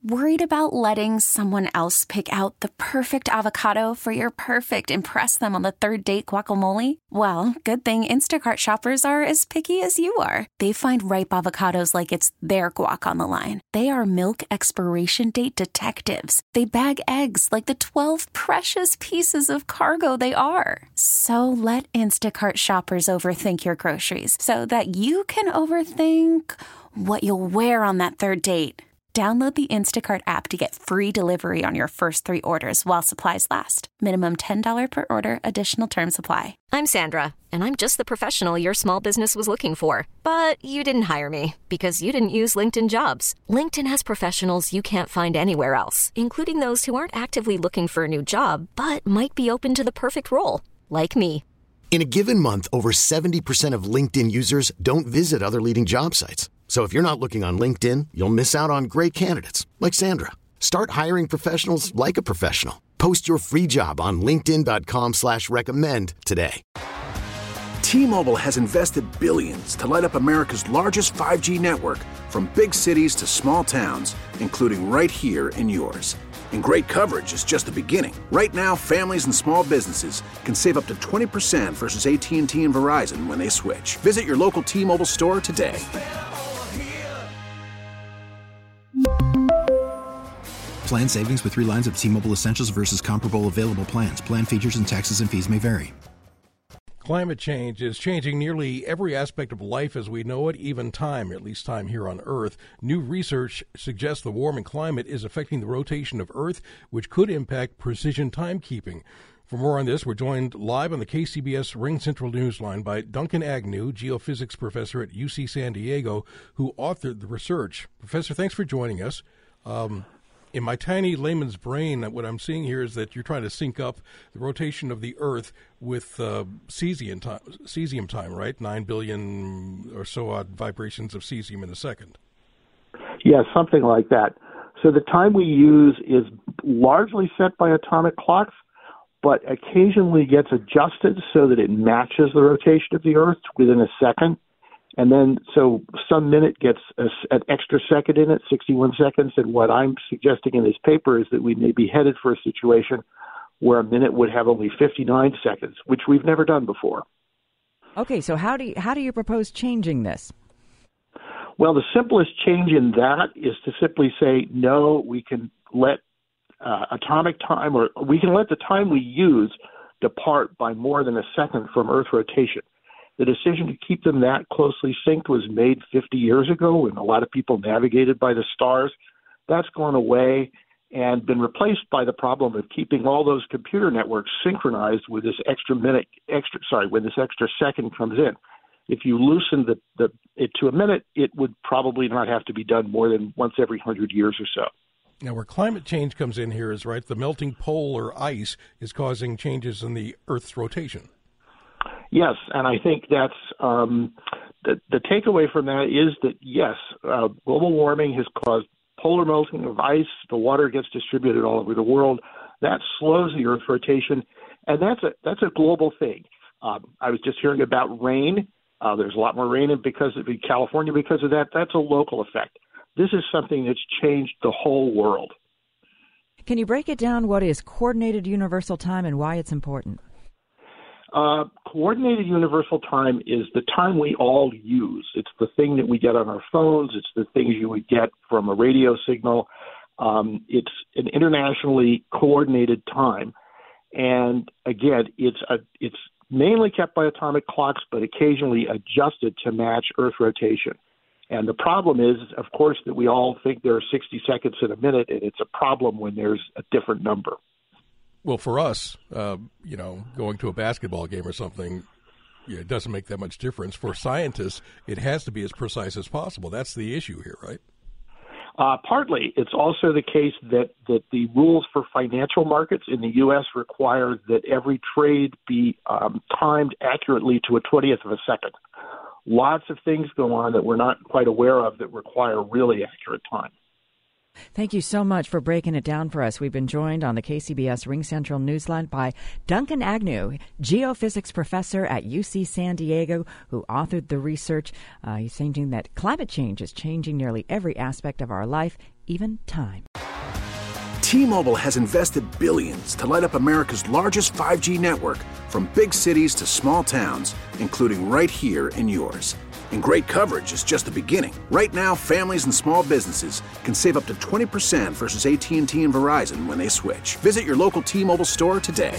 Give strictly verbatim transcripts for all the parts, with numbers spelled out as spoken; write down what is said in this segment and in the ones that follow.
Worried about letting someone else pick out the perfect avocado for your perfect impress them on the third date guacamole? Well, good thing Instacart shoppers are as picky as you are. They find ripe avocados like it's their guac on the line. They are milk expiration date detectives. They bag eggs like the twelve precious pieces of cargo they are. So let Instacart shoppers overthink your groceries so that you can overthink what you'll wear on that third date. Download the Instacart app to get free delivery on your first three orders while supplies last. Minimum ten dollars per order. Additional terms apply. I'm Sandra, and I'm just the professional your small business was looking for. But you didn't hire me because you didn't use LinkedIn Jobs. LinkedIn has professionals you can't find anywhere else, including those who aren't actively looking for a new job, but might be open to the perfect role, like me. In a given month, over seventy percent of LinkedIn users don't visit other leading job sites. So if you're not looking on LinkedIn, you'll miss out on great candidates like Sandra. Start hiring professionals like a professional. Post your free job on linkedin dot com slash recommend today. T-Mobile has invested billions to light up America's largest five G network, from big cities to small towns, including right here in yours. And great coverage is just the beginning. Right now, families and small businesses can save up to twenty percent versus A T and T and Verizon when they switch. Visit your local T-Mobile store today. Plan savings with three lines of T-Mobile Essentials versus comparable available plans. Plan features and taxes and fees may vary. Climate change is changing nearly every aspect of life as we know it, even time, at least time here on Earth. New research suggests the warming climate is affecting the rotation of Earth, which could impact precision timekeeping. For more on this, we're joined live on the K C B S Ring Central Newsline by Duncan Agnew, geophysics professor at U C San Diego, who authored the research. Professor, thanks for joining us. Um, In my tiny layman's brain, what I'm seeing here is that you're trying to sync up the rotation of the Earth with uh, cesium time, cesium time, right? Nine billion or so odd vibrations of cesium in a second. Yeah, something like that. So the time we use is largely set by atomic clocks, but occasionally gets adjusted so that it matches the rotation of the Earth within a second. And then, so some minute gets a, an extra second in it, sixty-one seconds. And what I'm suggesting in this paper is that we may be headed for a situation where a minute would have only fifty-nine seconds, which we've never done before. Okay, so how do you, how do you propose changing this? Well, the simplest change in that is to simply say, no, we can let uh, atomic time, or we can let the time we use depart by more than a second from Earth rotation. The decision to keep them that closely synced was made fifty years ago when a lot of people navigated by the stars. That's gone away and been replaced by the problem of keeping all those computer networks synchronized with this extra minute, extra sorry, when this extra second comes in. If you loosen the, the it to a minute, it would probably not have to be done more than once every hundred years or so. Now, where climate change comes in here is, right, the melting polar ice is causing changes in the Earth's rotation. Yes, and I think that's um, the, the takeaway from that is that, yes, uh, global warming has caused polar melting of ice. The water gets distributed all over the world. That slows the Earth's rotation, and that's a that's a global thing. Um, I was just hearing about rain. Uh, there's a lot more rain in because of in California because of that. That's a local effect. This is something that's changed the whole world. Can you break it down? What is coordinated universal time and why it's important? Uh, coordinated universal time is the time we all use. It's the thing that we get on our phones. It's the things you would get from a radio signal. Um, it's an internationally coordinated time. And again, it's a, it's mainly kept by atomic clocks, but occasionally adjusted to match Earth rotation. And the problem is, of course, that we all think there are sixty seconds in a minute, and it's a problem when there's a different number. Well, for us, uh, you know, going to a basketball game or something, yeah, it doesn't make that much difference. For scientists, it has to be as precise as possible. That's the issue here, right? Uh, partly. It's also the case that, that the rules for financial markets in the U S require that every trade be um, timed accurately to a twentieth of a second. Lots of things go on that we're not quite aware of that require really accurate time. Thank you so much for breaking it down for us. We've been joined on the K C B S Ring Central Newsline by Duncan Agnew, geophysics professor at U C San Diego, who authored the research. Uh, he's saying that climate change is changing nearly every aspect of our life, even time. T-Mobile has invested billions to light up America's largest five G network, from big cities to small towns, including right here in yours. And great coverage is just the beginning. Right now, families and small businesses can save up to twenty percent versus A T and T and Verizon when they switch. Visit your local T-Mobile store today.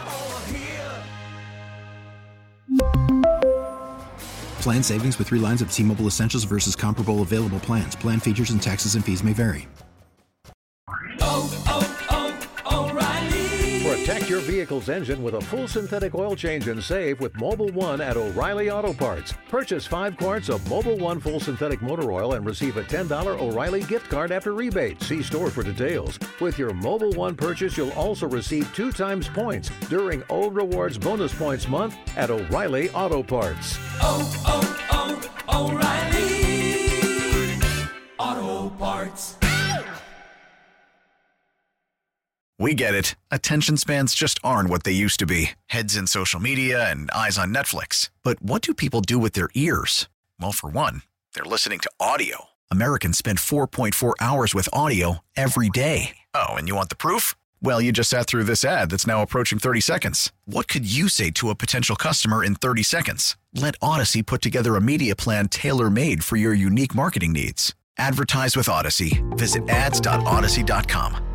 Plan savings with three lines of T-Mobile Essentials versus comparable available plans. Plan features and taxes and fees may vary. Oh, oh, oh, O'Reilly. Protect your vehicle's engine with a full synthetic oil change and save with Mobil one at O'Reilly Auto Parts. Purchase five quarts of Mobil one full synthetic motor oil and receive a ten dollars O'Reilly gift card after rebate. See store for details. With your Mobil one purchase, you'll also receive two times points during O Rewards Bonus Points Month at O'Reilly Auto Parts. Oh, oh, oh, O'Reilly Auto Parts. We get it. Attention spans just aren't what they used to be. Heads in social media and eyes on Netflix. But what do people do with their ears? Well, for one, they're listening to audio. Americans spend four point four hours with audio every day. Oh, and you want the proof? Well, you just sat through this ad that's now approaching thirty seconds. What could you say to a potential customer in thirty seconds? Let Odyssey put together a media plan tailor-made for your unique marketing needs. Advertise with Odyssey. Visit ads dot odyssey dot com.